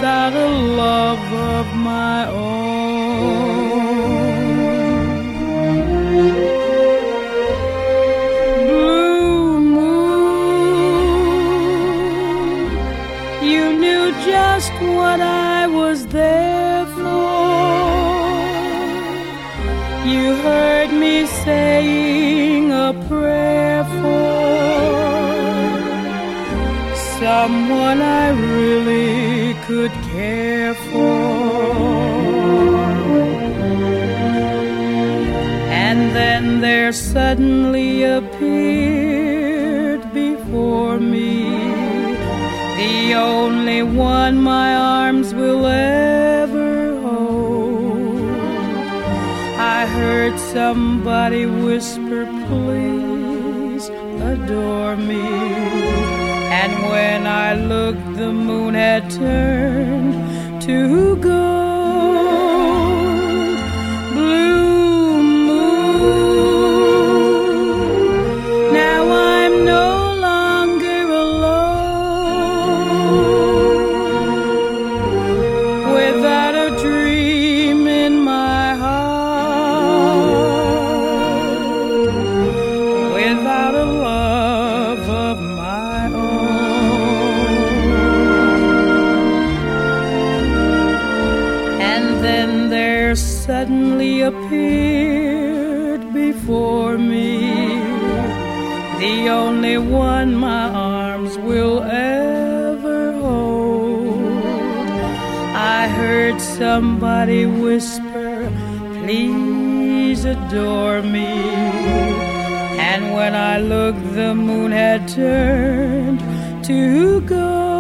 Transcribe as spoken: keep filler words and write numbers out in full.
without a love of my own. Blue moon, you knew just what I was there for. You heard me saying a prayer for someone I really could care for. And then there suddenly appeared before me the only one my arms will ever hold. I heard somebody whisper, please adore me. And when I looked, the moon had turned to gold. Blue moon, now I'm no longer alone, without a dream in my heart, without a love of my own. And then there suddenly appeared before me the only one my arms will ever hold. I heard somebody whisper, please adore me. And when I looked, the moon had turned to gold.